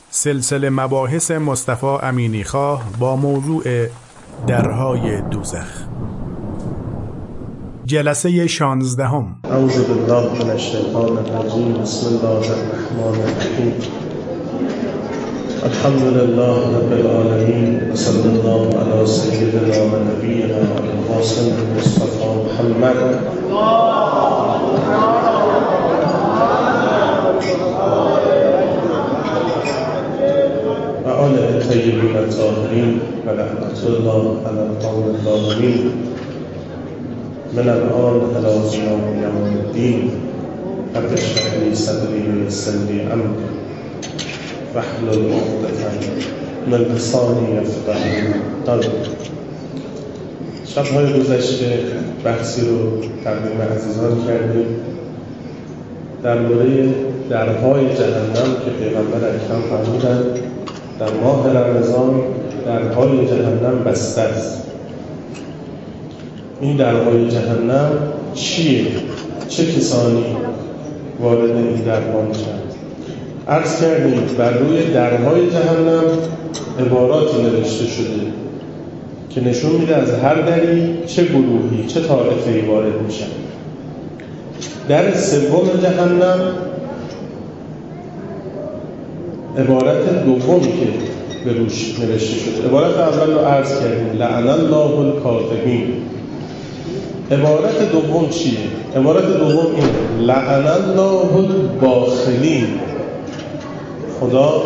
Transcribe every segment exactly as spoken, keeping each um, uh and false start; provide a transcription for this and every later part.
سلسله مباحث مصطفی امینی خواه با موضوع درهای دوزخ، جلسه شانزدهم. اعوذ بالله من الشیطان الرجیم. بسم الله الرحمن الرحیم. الحمد لله رب العالمین و صلی الله علی سیدنا و نبینا القاسم المصطفى محمد و آل الطیبین الطاهرین و لعنت الله علی القوم الظالمین. من الان الى قیام یوم الدین. رب اشرح لی صدری و یسر لی امری واحلل عقدة من لسانی یفقهوا قولی. شب‌های گذشته بحثی رو تقدیم عزیزان کردیم در مورد درهای جهنم که پیغمبر اکرم فرمودند در ماه رمضان درهای جهنم بسته است. این درهای جهنم چیه؟ چه کسانی وارد این درها میشن؟ عرض کردیم بر روی درهای جهنم عباراتی نوشته شده که نشون میده از هر دری چه گروهی چه طایفه‌ای وارد میشن. در سوم جهنم عبارت دومی که به روش نوشته شده، عبارت اول رو عرض کردیم لعن الله الکاذبین. عبارت دوم چیه؟ عبارت دوم اینه لعن الله الباخلین. خدا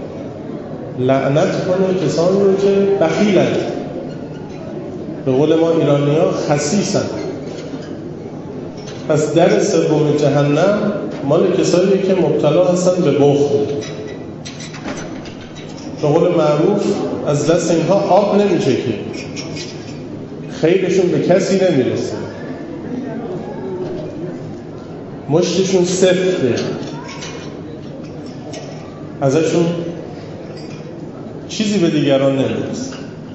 لعنت کنه کسانی رو که بخیلند، به قول ما ایرانی ها خسیسن. پس در سوم جهنم مال کسانی که مبتلا هستن به بخل. به قول معروف از دست اینها آب نمیچکه، خیرشون به کسی نمیرسه، مشتشون سفته، ازشون چیزی به دیگران نمیرسه.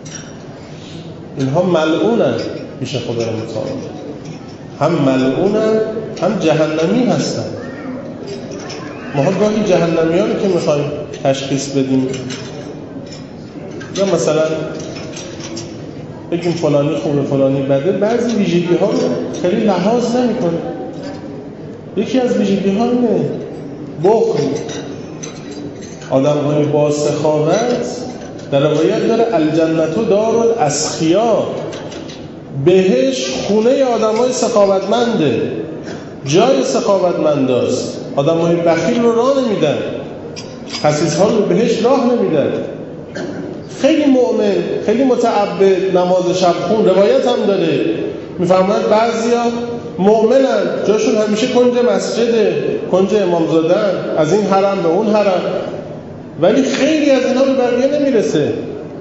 اینها ملعونن پیش خدای متعال، هم ملعونن هم جهنمی هستن. ما گاهی جهنمی ها رو که میخوایم تشخیص بدیم یا مثلا بگیم فلانی خوبه فلانی بده، بعضی ویژگی ها رو خیلی لحاظ نمی کنه. یکی از ویژگی ها اینه بخل. آدم های با سخاوت در روایت داره الجنت دار الاسخیا، بهش خونه آدم های سخاوتمنده، جای سخاوتمنداست. آدم های بخیل رو راه نمیدن، خسیس ها رو بهش راه نمیدن. خیلی مؤمن، خیلی متعبد، نماز شب خون، روایت هم داره میفهمند بعضیا مؤمنن، جاشون همیشه کنج مسجده، کنج امامزادن، از این حرم به اون حرم، ولی خیلی از اینا به بقیه نمیرسه.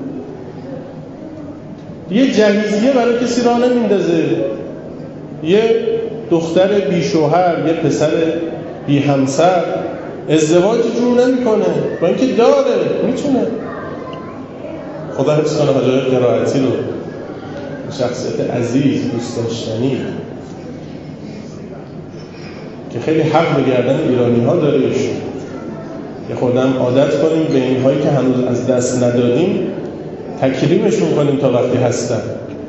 یه جهیزیه برای کسی راه نمیندازه، یه دختر بی شوهر، یه پسر بی همسر ازدواج جور نمیکنه، با اینکه داره میتونه. خدا حفظ کنه حاجی قرائتی رو، شخصیت عزیز دوست داشتنی که خیلی حق به گردن ایرانی ها داره ایشون. یه خودم عادت کنیم به این هایی که هنوز از دست ندادیم تکریمشون کنیم تا وقتی هستن.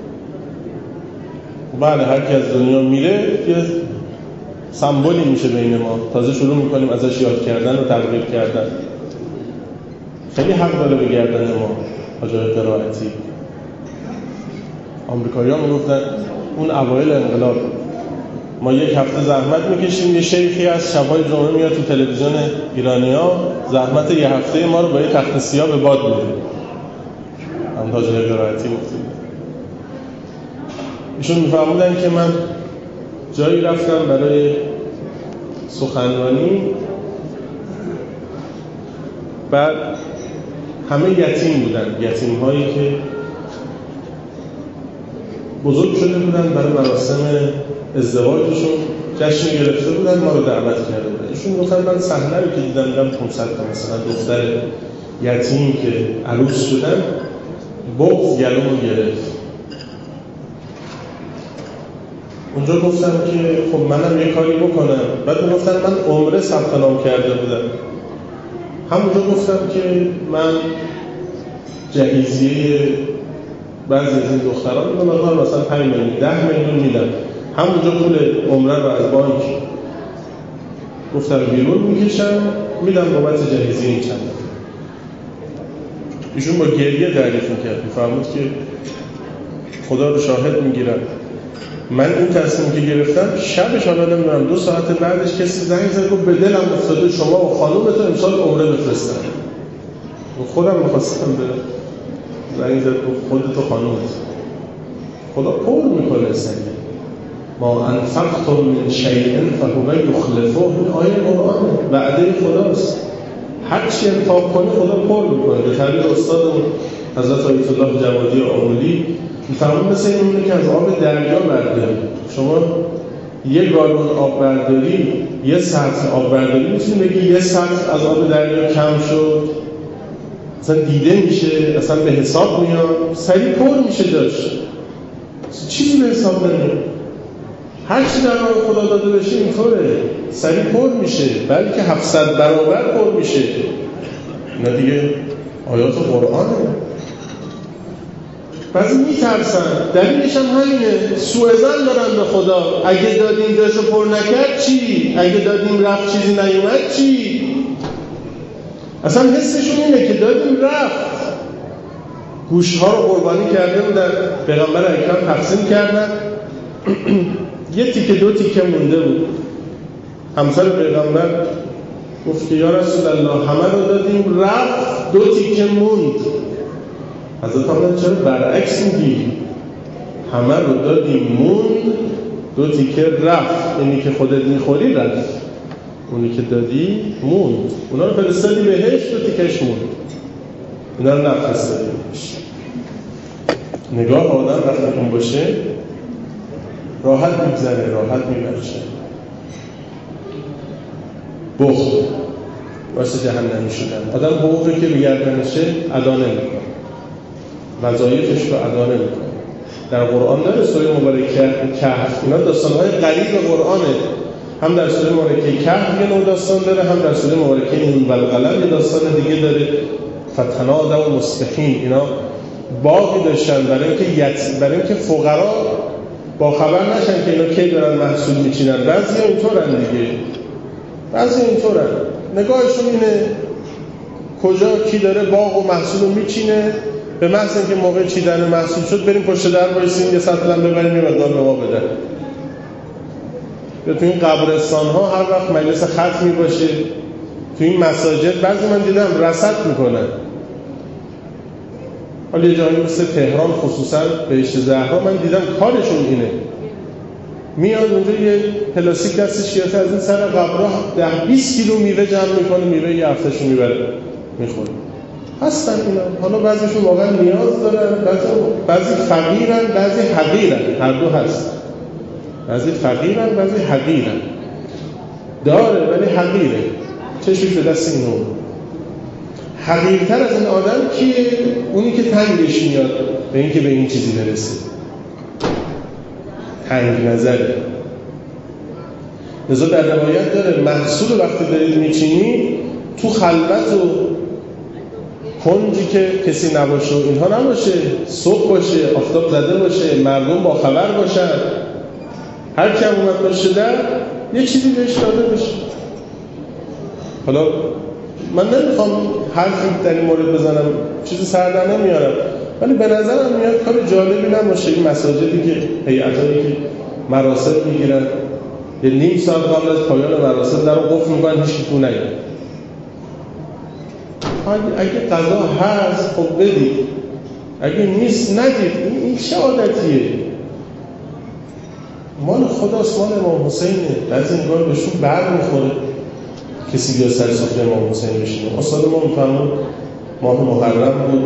بعد هر کی از دنیا میره یه سمبولی میشه بین ما، تازه شروع میکنیم ازش یاد کردن و تقدیر کردن. خیلی حق داره به گردن ما حاجی قرائتی. آمریکایی‌ها میگفتن اون اوایل انقلاب ما یک هفته زحمت میکشیم، یه شیخی از شب‌های جمعه میاد تو تلویزیون ایرانی‌ها زحمت یه هفته ما رو با یه تخت سیاه به باد میده. هم حاجی قرائتی گفتید. ایشون میفرمودن که من جایی رفتم برای سخنرانی، بعد همه یتیم بودن، یتیم هایی که بزرگ شده بودن، برای مراسم ازدواجشون جشن گرفته بودن، ما رو دعوت کرده بودن. ایشون گفتن من صحنه رو که دیدم دیدم پانصد تا مثلا دختر یتیم که عروس شدن، بغض گلومو گرفت. اونجا گفتم که خب منم یه کاری بکنم. بعد میگفتن من عمره ثبت نام کرده بودم، همونجا گفتم که من جهیزیه بعضی از این دختران میدم مثلا پنج میلیون ده میلیون میدم، همونجا پول عمره رو از بانک گفتم بیرون میکشم میدم بابت جهیزیه این چند. ایشون با گریه تعریف میکرد، میفرمود که خدا رو شاهد میگیرم من این تصمیم که گرفتم شبش حالا نمیدونم دو ساعت بعدش کسی زنگ زد گفت به دلم افتاده شما و خانومتون امسال عمره بفرستن. خودم میخواستم برم، زنگ زد گفت خودت و خانومت. خدا پر میکنه سنگه ما انفقتم من شیء فهو یخلفه. این آیه قرآنه، وعده خداست، هر چی انفاق کنه خدا پر میکنه. به تعبیر استادمون حضرت آیت الله جوادی آمولی میفهمون مثل اینونه که از آب دریا برداری. شما یه گالون آب برداری، یه سطل آب برداری، میتونی بگی یه سطل از آب دریا کم شد؟ اصلا دیده میشه، اصلا به حساب میاد، سریع پر میشه داشت، چیزی به حساب نمیاد. هر چی در راه خدا داده بشه اینطوره، سریع پر میشه، بلکه هفتصد برابر پر میشه. اینا دیگه آیات قرآنه. بعضی میترسن، دلیلش هم همینه، سوء ظن دارن به خدا. اگه دادیم جاشو پر نکرد چی؟ اگه دادیم رفت چیزی نیومد چی؟ اصلا حسشون اینه که دادیم رفت. گوشت‌ها رو قربانی کرده بودن، پیغمبر اکرم تقسیم کردن، یه تیکه دو تیکه مونده بود. همسر پیغمبر گفت که یا رسول الله همه رو دادیم رفت، دو تیکه موند. حضرت آمد چرا برعکس میگی؟ همه رو دادیم موند، دو تیکه رفت. اینی که خودت میخوری رفت، اونی که دادی موند. اونا رو فرستادی بهش، دو تیکش موند. اونا رو نفرستادی بهش. نگاه آدم وقتی اون باشه راحت میگذره، راحت میبرشه. بخل واسه جهنمی شدن. آدم حقوقی که بگردنشه ادا نمیکنه، وظایفش رو ادا نمیکنه. در قرآن داره سوره مبارکه کهف، اینا داستان‌های غریب قرآنه. هم در سوره مبارکه کهف یه نوع داستان داره، هم در سوره مبارکه این والقلم یه داستان دیگه داره. فتنادوا مصبحین، اینا باقی داشتن برای اینکه یت... برای اینکه فقرا با خبر نشن که اینا کی دارن محصول میچینن. بعضی اینطورن دیگه، بعضی اینطورن نگاهشون اینه کجا کی داره باغ و محصول رو میچینه، به محض اینکه موقع چیدن محصول شد بریم پشت در وایسیم یه سطل هم ببریم یه مقدار به ما بدن. یا تو این قبرستان ها هر وقت مجلس ختمی باشه، تو این مساجد بعضی من دیدم رصد میکنن. حالا یه جایی مثل تهران خصوصا بهشت زهرا من دیدم کارشون اینه، میاد اونجا یه پلاستیک دستش گرفته از این سر قبرها ده بیست کیلو میوه جمع میکنه، میوه یه هفتهشون میبره میخوره. هستن اینا. حالا بعضیشون واقعا نیاز دارن، بعضی بعضی فقیرن، بعضی حقیرن، هر دو هست. بعضی فقیرن، بعضی حقیرن. داره ولی حقیره، چشمش به دست اینو. حقیرتر از این آدم کیه؟ اونی که تنگش میاد به اینکه به این چیزی برسه، تنگ نظره. لذا در روایت داره محصول وقتی دارید میچینی تو خلوت و کنجی که کسی نباشه و اینها نباشه، صبح باشه، آفتاب زده باشه، مردم با خبر باشن، هر کی هم اومد باشه در یه چیزی بهش داده بشه. حالا من نمیخوام حرفی در این مورد بزنم، چیزی سر در نمیارم، ولی به نظرم میاد کار جالبی نباشه این مساجدی که هیئتایی که مراسم میگیرن یه نیم ساعت قبل از پایان مراسم در رو قفل میکنن هیچ کی تو نیاد. اگه قضا هست خب بدید، اگه نیست ندید. این چه عادتیه؟ مال خداست، مال امام حسینه. بعضی انگار بهشون بر میخوره کسی بیا سر سفره امام حسین بشینه. استاد ما میفهمون ماه محرم بود،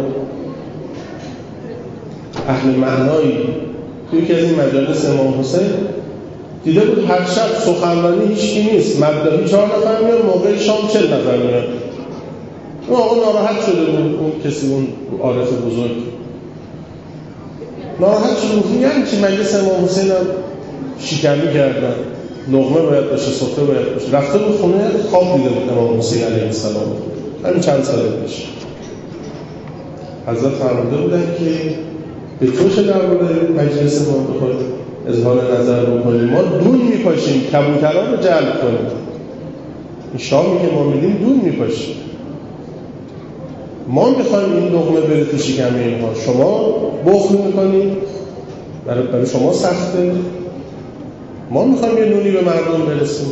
اهل معنایی توی یکی از این مجالس امام حسین دیده بود هر شب سخنرانی هیچکی نیست، مبدایی چهار نفر میاد، موقع شام چل نفر میاد. اون آقا ناراحت شده بود، اون کسی اون عارف بزرگ ناراحت شده بود. یعنی چی مجلس امام حسین هم شکنی کردن، لقمه باید باشه، سفره باید باشه. رفته بود خونه خواب دیده بود امام حسین علیه السلام. همین چند سال پیش حضرت فرموده بودن که به تو چه در مورد مجلس ما بخواد اظهار نظر بکنیم، ما دون میپاشیم کبوترها رو جلب کنیم. این شامی که ما میدیم دون میپاشیم، ما میخوایم این لقمه بره تو شکم اینها، شما بخل میکنیم، برای, برای شما سخته، ما میخوایم یه نونی به مردم برسیم.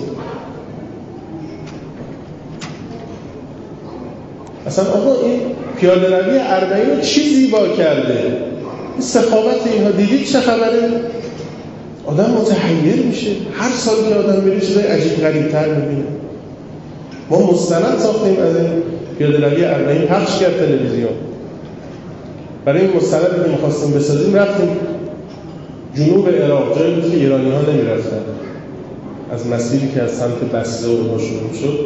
اصلا آقا این پیاده روی اربعین رو چی زیبا کرده؟ این سخاوت اینها دیدید چه خبره؟ آدم متحیر میشه، هر سال که آدم میره چیزای عجیب غریب‌تر میبینه. ما مستند ساختیم از این پیاده روی اربعین، پخش کرد تلویزیون. برای این مستندی که می‌خواستیم بسازیم رفتیم جنوب عراق، جایی بود که ایرانی‌ها نمی‌رفتن. از مسیری که از سمت بصره و شروع شد،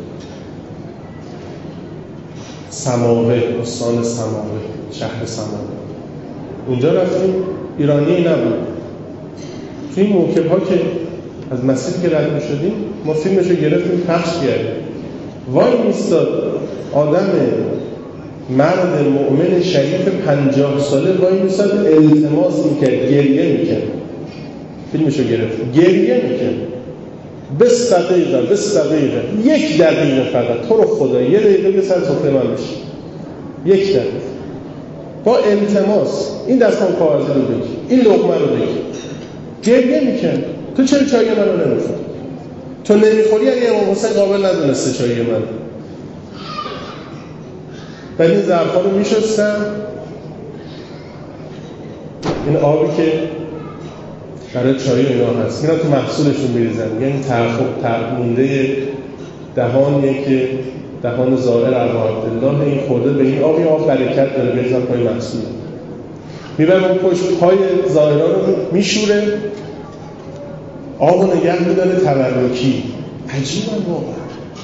سماوه، استان سماوه، شهر سماوه. اونجا رفتیم، ایرانی نبود. توی این موکب‌ها که از مسیری که رد می‌شدیم، ما فیلمش رو گرفتیم پخش کردیم. وای میستاد آدم مرد مؤمن شریف پنجاه ساله وای میستاد التماس میکرد، گریه میکرد. فیلمش رو گرفتیم، گریه میکرد. بس دقیقه، بس دقیقه، یک دقیقه فقط، تو رو خدا یه دقیقه به سر سفره من بشی، یک دقیقه با التماس این دستان کاغذی رو بگی، این لقمه رو بگی. گریه میکرد. تو چرا چای من رو نمیخوری؟ تو نمیخوری یعنی امام حسین قابل ندونسته چای من. ولی این ظرفا رو میشستم، این آبی که برای چای اینا هست اینا تو محصولشون میریزن، یعنی ترخ مونده دهانیه که دهان زائر ابو عبدالله این خورده به این آبی، آب برکت داره، بریزن پای محصول، میبرن اون پشت پای زائرها رو میشوره، آب رو نگه میداره تبرکی. عجیبه واقعا.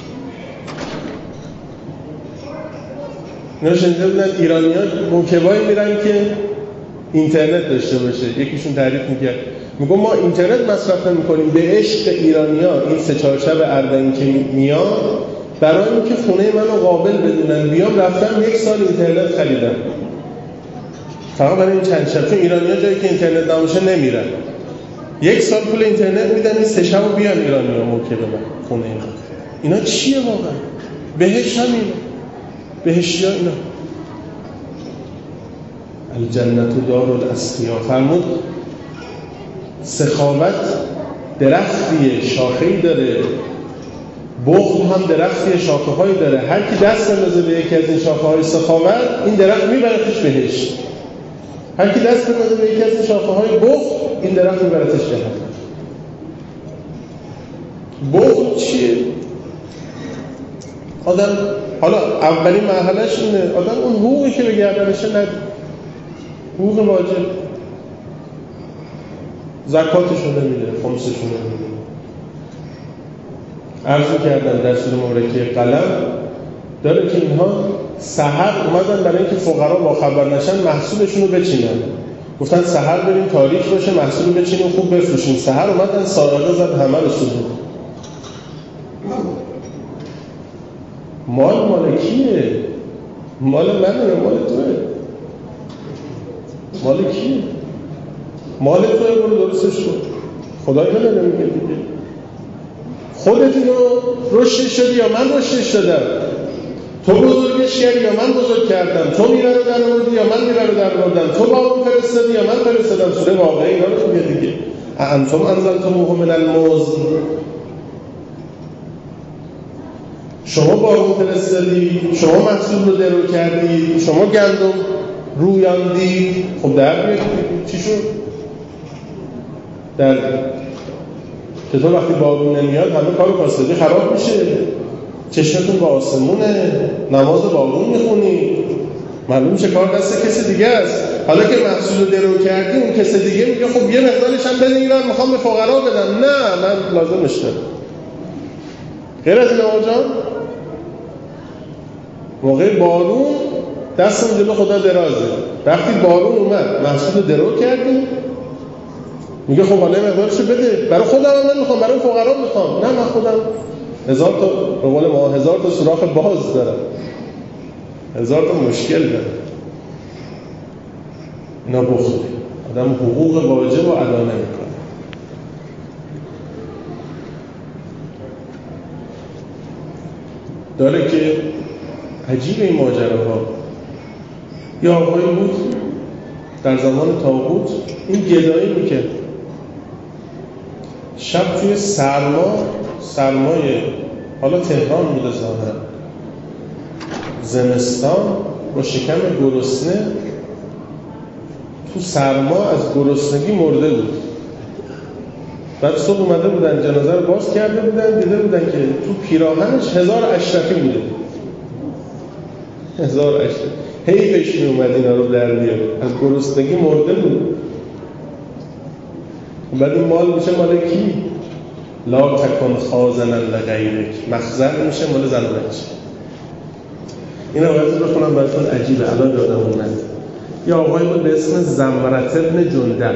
اینا شنیده بودن ایرانی ها موکبایی میرن که اینترنت داشته باشه. یکیشون تعریف میکرد، میگم ما اینترنت مصرف نمی‌کنیم، به عشق ایرانی‌ها این سه چهار شب اربعین که میاد برای اینکه خونه منو قابل بدونن بیام رفتم یک سال اینترنت خریدم فقط برای این چند شب، چون ایرانی‌ها جایی که اینترنت نباشه نمیرن. یک سال پول اینترنت میدن این سه شبو بیان ایرانی‌ها موکب من خونه اینا. اینا چیه واقعا؟ بهش همین بهشیا اینا. الجنت دارالاسقیا. فرمود سخاوت درختی شاخه‌ای داره، بخل هم درختی شاخه‌هایی داره. هر کی دست بندازه به یکی از این شاخه‌های سخاوت، این درخت میبرتش بهشت. هر کی دست بندازه به یکی از این شاخه‌های بخل، این درخت میبرتش جهنم. بخل چیه؟ آدم حالا اولین مرحلهش اینه آدم اون حقوقی که به گردنشه نده، حقوق واجب، زکاتشو نمیده، خمسشو نمیده. عرض کردم در سوره مبارکه قلم داره که اینها سحر اومدن برای اینکه فقرا با خبر نشن محصولشون رو بچینن. گفتن سحر بریم تاریک باشه محصول رو بچینیم خوب بفروشیم. سحر اومدن سارقه زد همه رو سوزوند. مال مال کیه؟ مال منه مال توه؟ مال کیه؟ مال توه، برو درستش کن. خدای من نمیگه دیگه. خودت اینو رشدش شدی یا من رشدش دادم؟ تو بزرگش کردی یا من بزرگ کردم؟ تو میوه رو در آوردی یا من میوه رو در آوردم؟ تو بارون فرستادی یا من فرستادم؟ سوره واقعه اینا رو میگه دیگه. انتم انزلتموه من المزن. شما بارون فرستادی، شما محصول رو درو کردی، شما گندم رویاندی. خب در بیاد چی شد؟ در چطور وقتی بارون نمیاد همه کار کاسبی خراب میشه؟ چشمتون با آسمونه، نماز بارون میخونی، معلوم میشه کار دست کسی دیگه است. حالا که محصول رو درو کردی اون کسی دیگه میگه خب یه مقدارش هم بده ایران میخوام به فقرا بدم. نه من لازمش دارم. غیر از این آقا جان موقع بارون دستم جلو خدا درازه. وقتی بارون اومد محصول درو کردیم میگه خب حالا مقدارشو بده، برای خودم هم نمیخوام، برای فقرا میخوام. نه من خودم هزار تا به قول ما هزار تا سوراخ باز دارن، هزار تا مشکل دارن. اینا بخوره آدم حقوق واجب رو ادا نمیکنه. داره که عجیب این ماجراها. یا آقایی بود در زمان طاغوت این گدایی میکرد، شب توی سرما، سرمای حالا تهران بوده ظاهرا، زمستان با شکم گرسنه تو سرما از گرسنگی مرده بود. بعد صبح اومده بودن جنازه رو باز کرده بودن، دیده بودن که تو پیراهنش هزار اشرفی بوده، هزار اشرفی. حیفش می اومد اینا رو در بیاره، از گرسنگی مرده بود. بعد این مال میشه مال کی؟ لا تکن خازنا لغیرک، مخزن میشه مال زن و بچه. این آیات رو بخونم براتون، عجیبه الان یادم اومد. یه آقایی بود به اسم زمرة بن جندب.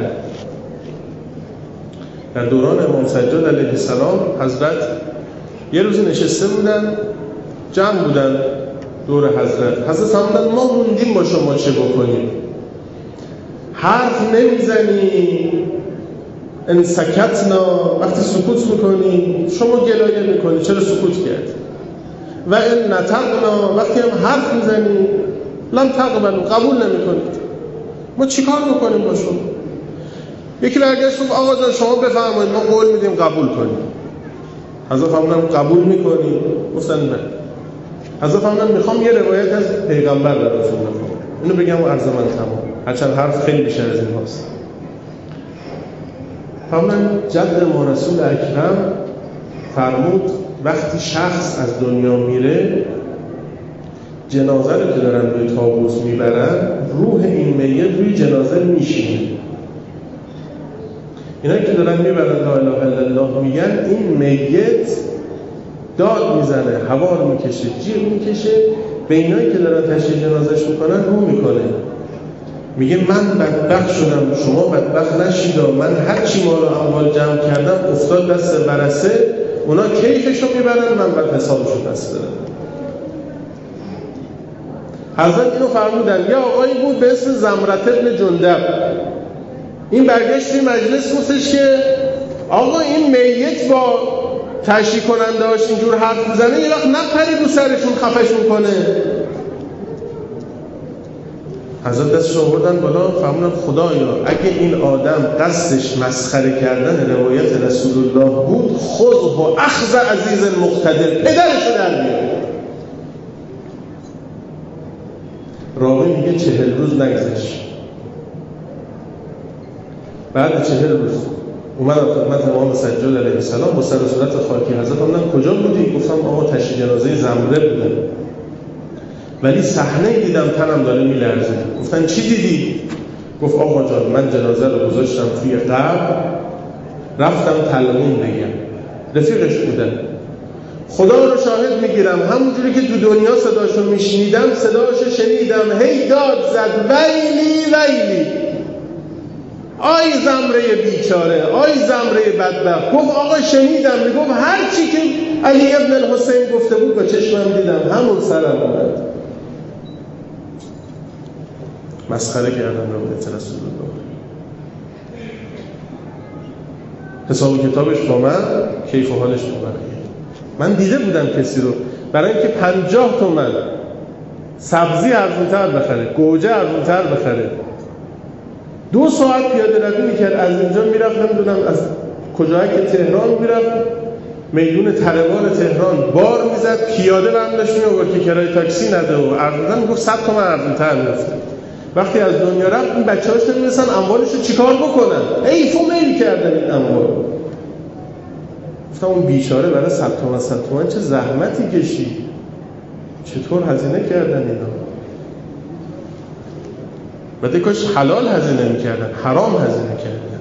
در دوران امام سجاد علیه السلام حضرت یه روز نشسته بودن، جمع بودن دور حضرت. حضرت فرمودن ما موندیم با شما چه بکنیم؟ حرف نمیزنی، ان سکتنا، وقتی سکوت میکنی شما گلایه میکنی چرا سکوت کرد؟ و ان نطقنا، وقتی هم حرف میزنی لم تقبلوا، قبول نمیکنید. ما چیکار میکنیم با شما؟ یکی برگشت گفت آقا جان شما بفرمایید ما قول میدیم قبول کنیم. حضرت فرمودن قبول میکنی؟ گفتن نه. حضرت فرمودن میخوام یه روایت از پیغمبر براتون بخونم، اینو بگم و عرض من تمام، هرچند حرف خیلی بیشتر از این هاست. فرمودن جد ما رسول اکرم فرمود وقتی شخص از دنیا میره، جنازه رو که دارن روی تابوت میبرن، روح این میت روی جنازه میشینه. اینا که دارن میبرن لا اله الا الله میگن، این میت داد میزنه، هوار میکشه، جیغ میکشه، به اینایی که دارن تشییع جنازش میکنن رو میکنه، میگه من بدبخت شدم شما بدبخت نشید، من هر چی مال و اموال جمع کردم افتاد دست ورثه، اونا کیفشو میبرن، من بعد حسابشو پس بدم. حضرت اینو فرمودن. یا آقایی بود به اسم زمرة بن جندب، این برگشت توی مجلس گفتش که آقا این میت با تشییع کننده هاش اینجور حرف میزنه، یه وقت نپرید رو سرشون خفشون کنه. حضرت دستش آوردن بالا فرمودن خدایا اگه این آدم قصدش مسخره کردن روایت رسول الله بود، خذه و اخذ عزیز المقتدر، پدرشو در بیار. راوی میگه چهل روز نگذشت. بعد چهل روز اومدم خدمت امام سجاد علیه السلام با سر و صورت خاکی. حضرت فرمودن کجا بودی؟ گفتم آقا تشییع جنازه زمره بودم، ولی صحنه دیدم تنم داره میلرزه. گفتن چی دیدی؟ گفت آقا جان من جنازه رو گذاشتم توی قبر، رفتم تلقین بگم، رفیقش بودم، خدا رو شاهد میگیرم همونجوری که تو دنیا صداشو میشنیدم صداشو شنیدم، هی داد زد ویلی ویلی، آی زمره بیچاره، آی زمره بدبخت. گفت آقا شنیدم، میگفت هر چی که علی ابن الحسین گفته بود با چشمم دیدم، همون سرم اومد. مسخره کردم روایت رسول الله. حساب کتابش با من، کیف و حالش با بقیه. من دیده بودم کسی رو برای اینکه پنجاه تومن سبزی ارزونتر بخره، گوجه ارزونتر بخره، دو ساعت پیاده روی میکرد، از اینجا میرفت نمیدونم از کجایی که تهران میرفت میدون تلوار تهران بار میزد، پیاده برندش میآورد که کرایه تاکسی نده و ارزونتر میگفت صد تومن ارزونتر میرفت. وقتی از دنیا رفت این بچه‌هاش نمی‌رسن اموالش رو چیکار بکنن، ایف و میل کردن این اموال. گفتم اون بیچاره برای صد تومن صد تومن چه زحمتی کشید، چطور هزینه کردن اینا. بعد کاش حلال هزینه می‌کردن، حرام هزینه کردن.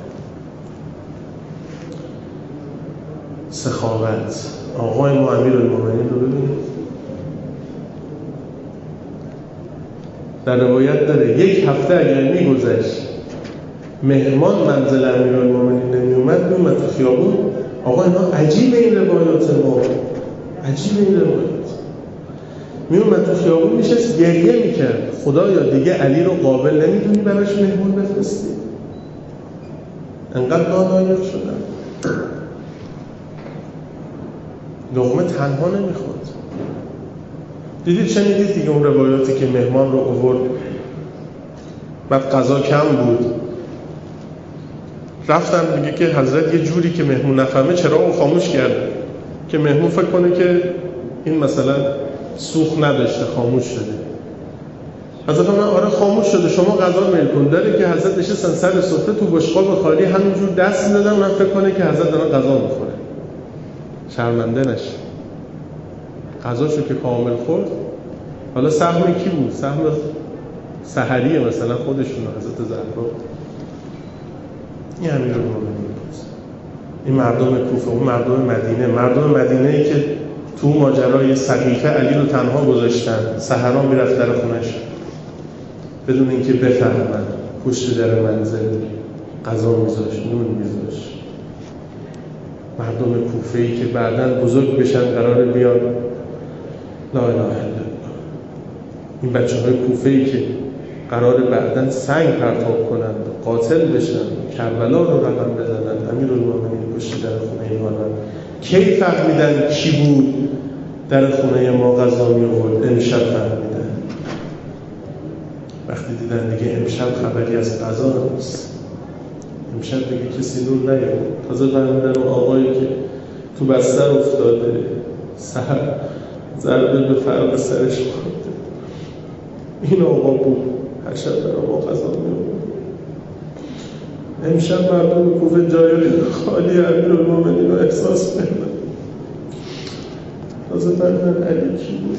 سخاوت. آقای ما امیرالمومنین رو ببینید در روایت داره یک هفته اگر میگذشت مهمان منزل امیرالمومنین نمی اومد، میومد تو خیابون. آقا اینا عجیبه این روایات ما، عجیبه این روایت. میومد تو خیابون میشست گریه میکرد، خدایا دیگه علی رو قابل نمیدونی براش مهمون بفرستی؟ انقدر نادایق شدن، لقمه تنها نمیخواد. دیدید شنیدید دیگه اون روایاتی که مهمان رو آورد بعد غذا کم بود، رفتن میگه که حضرت یه جوری که مهمون نفهمه چراغو خاموش کرده که مهمون فکر کنه که این مثلا سوخت نداشته خاموش شده. حضرت من آره خاموش شده، شما غذا میل کن. داره که حضرت نشستن سر سفره تو بشقاب خالی همینجور دست میدادن، اونم فکر کنه که حضرت دارن غذا میخوره، شرمنده نشه. غذاشو که کامل خورد، حالا سهم کی بود؟ سهم سحریه مثلا خودشون حضرت زهرا. این امیرالمومنین بود. این مردم کوفه، اون مردم مدینه، مردم مدینه ای که تو ماجرای سقیفه علی رو تنها گذاشتن، سحرا میرفت در خونش بدون اینکه بفهمن، پشت در منزل غذا میذاشت، نون میذاشت. مردم کوفه ای که بعداً بزرگ بشن، قرار بیان لا اله الا الله. این بچه های کوفه ای که قرار بعداً سنگ پرتاب کنند، قاتل بشن، کربلا رو رقم بزنن، امیرالمومنین پشت در خونه اینها. کی فهمیدن کی بود در خونه ما غذا می آورد؟ امشب فهمیدن. وقتی دیدن دیگه امشب خبری از غذا نیست، امشب دیگه کسی نون نیاورد، تازه فهمیدن اون آقایی که تو بستر افتاده، سر ضربه به فرق سرش خورده، این آقا بود هر شب برای ما غذا می آورد. امشب مردم کوفه جای خالی امیرالمومنین رو احساس کردن. تازه فهمیدن علی کی بود.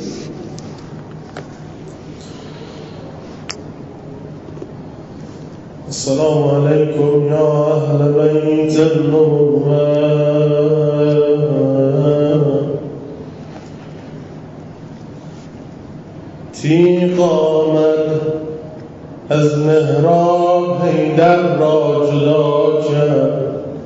السلام علیکم یا اهل بیت النبوة. تیغ آمد از محراب حیدر را جدا کرد،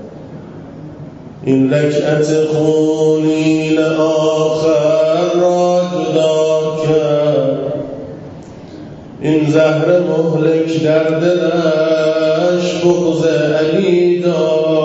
این رکعت خونین آخر را جدا کرد. این زهر مهلک در دلش بغض علی داشت،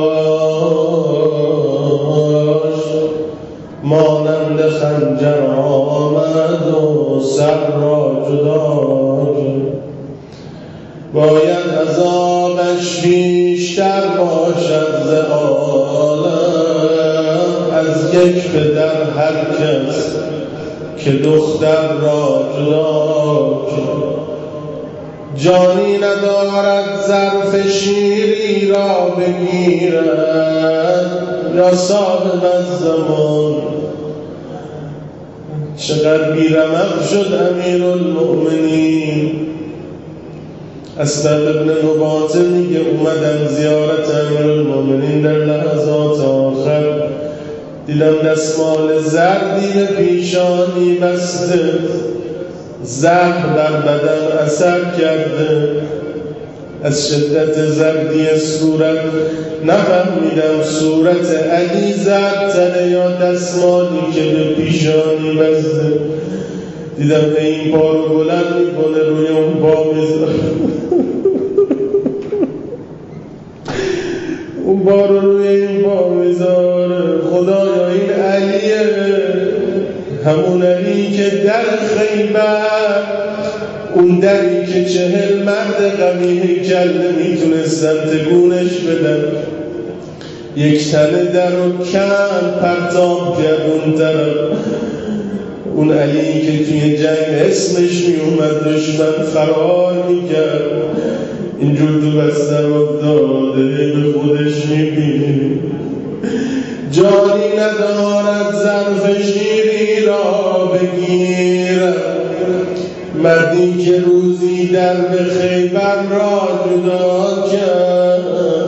مانند خنجر آمد و سر را جدا کرد. باید عذابش بیشتر باشد ز عالم، از یک پدر هر کس که دختر را جدا کرد. جانی ندارد ظرف شیری را بگیرد، یا صاحب الزمان. چقدر بیرمق شد امیرالمؤمنین. اسباب ابن نبات میگه اومدم زیارت امیرالمؤمنین در لحظات آخر، دیدم دستمال زردی به پیشانی بسته، زهر در بدن اثر کرده. از شدت زردی صورت نفهمیدم صورت علی زردتره یا دستمالی که به پیشانی بسته. دیدم این پا رو بلند میکنه روی اون پا میذاره، اون پا رو روی این پا میذاره. خدایا این علیه، همون علی که در خیبر، اون دری که چهل مرد قوی هیکل نمیتونستن تکونش بدن، یک تنه در رو کن پرتاب کرد اون طرف. اون علی که توی جنگ اسمش می اومد دشمن فرار میکرد، اینجور تو بستر افتاده به خودش میبینی. جانی ندارد ظرف شیری را بگیرد، مردی که روزی در به خیبر را جدا کرد.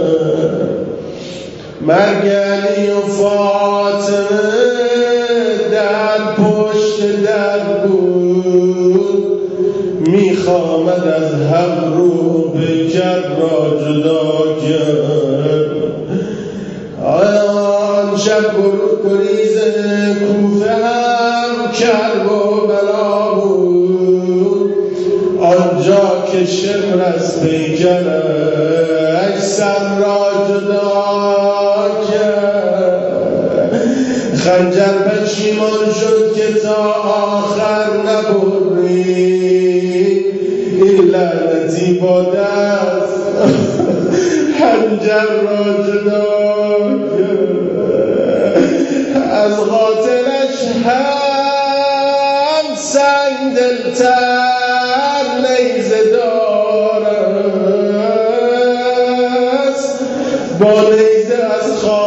مرگ علی و فاطمه در پشت در بود، میخوامد از هم رو به کر را جدا کرد. آن شب گریز کوفه هم کرب و بلا بود، آنجا که شمر از پیکرش سر را جدا کرد. خنجر پشیمان شد که تا آخر نبرید، این لعنتی با دست خنجر را جدا کرد. از قاتلش هم سنگ دلتر نیزه دار است، با نیزه از خاک